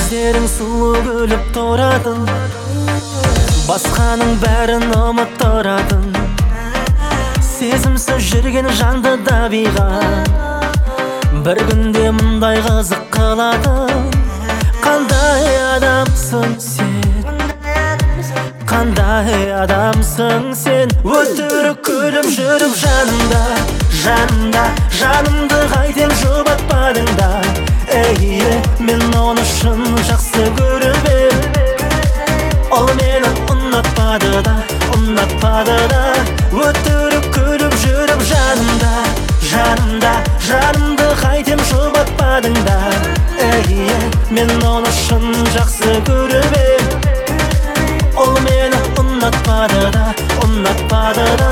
көздерің сұлу күліп тұратын, басқаның бәрін ұмыттыратын, сезімсіз жүрген жанды да биға бір күнде мұндай қызық қылатын. Қандай адамсың сен, қандай адамсың сен, өтірік күліп жүріп жанымда, жанымда, жанымды қайтем жұбатпадың да. Мен оны шын жақсы көріп ем, ол мені ұнатпады да, ұнатпады да. Өтірік күліп жүріп жанымда, жанымда, жанымды қайтем жұбатпадың да. Мен оны шын жақсы көріп ем, ол мені ұнатпады да, ұнатпады да.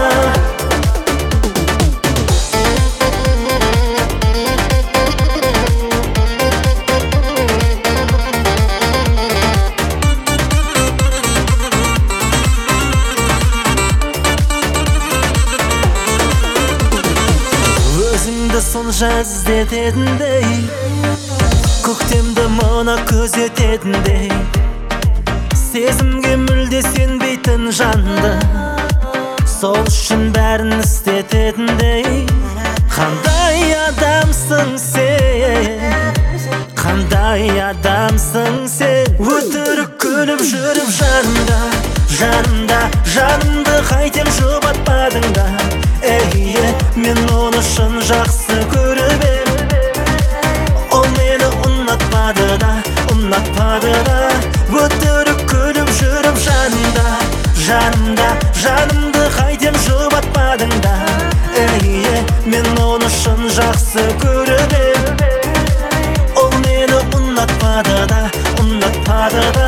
Өзіңді сонша іздететіндей, көктемді мына күзететіндей, сезімге мүлде сенбейтін жанды, сол үшін бәрін істететіндей. Қандай адамсың сен, қандай адамсың сен, өтірік күліп жүріп жанымда, жанымда, жанымды қайтем жұбатпадың да. Мен оны шын жақсы көріп ем, ол мені ұнатпады да, ұнатпады да. Өтірік күліп жүріп жанымда, жанымда, жанымды қайтем жұбатпадың да. Мен оны шын жақсы көріп ем, ол мені ұнатпады да, ұнатпады да.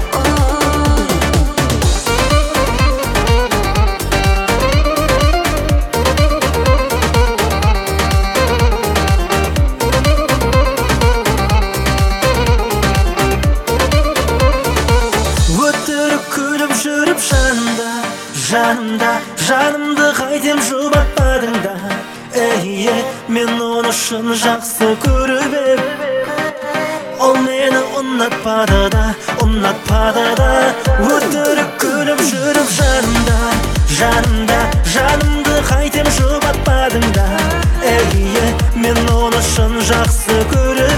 Жүріп жанымда, жанымда, жанымды қайтем жұбатпадың да. Мен оны шын жақсы көріп ем, ол мені ұнатпады да, ұнатпады да. Өтірік күліп жүріп жанымда, жанымда, жанымды қайтем жұбатпадың да. Мен оны шын жақсы көріп